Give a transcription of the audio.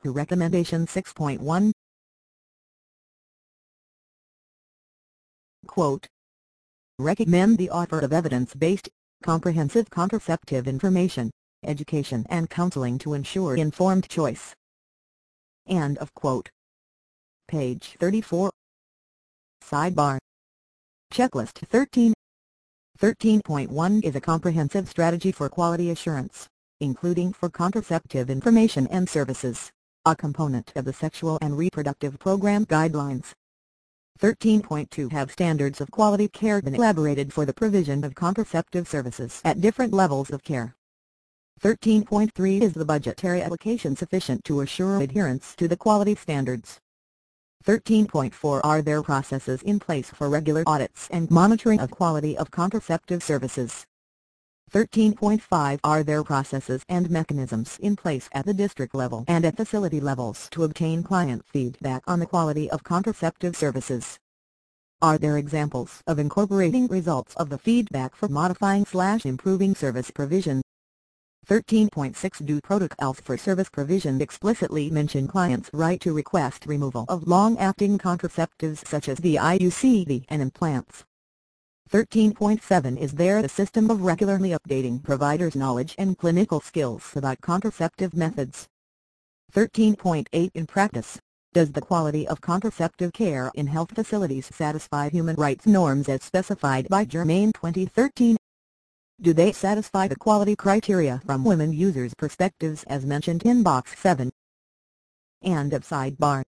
Recommendation 6.1. Quote, recommend the offer of evidence-based, comprehensive contraceptive information, education and counseling to ensure informed choice. End of quote. Page 34. Sidebar. Checklist 13. 13.1 is a comprehensive strategy for quality assurance, including for contraceptive information and services, a component of the Sexual and Reproductive Program Guidelines. 13.2 have standards of quality care been elaborated for the provision of contraceptive services at different levels of care. 13.3 is the budgetary allocation sufficient to assure adherence to the quality standards. 13.4 are there processes in place for regular audits and monitoring of quality of contraceptive services. 13.5 are there processes and mechanisms in place at the district level and at facility levels to obtain client feedback on the quality of contraceptive services. Are there examples of incorporating results of the feedback for modifying/improving service provision? 13.6 Do protocols for service provision explicitly mention clients' right to request removal of long-acting contraceptives such as the IUCD and implants? 13.7 Is there a system of regularly updating providers' knowledge and clinical skills about contraceptive methods? 13.8 In practice, does the quality of contraceptive care in health facilities satisfy human rights norms as specified by Germain 2013? Do they satisfy the quality criteria from women users' perspectives as mentioned in Box 7? End of sidebar.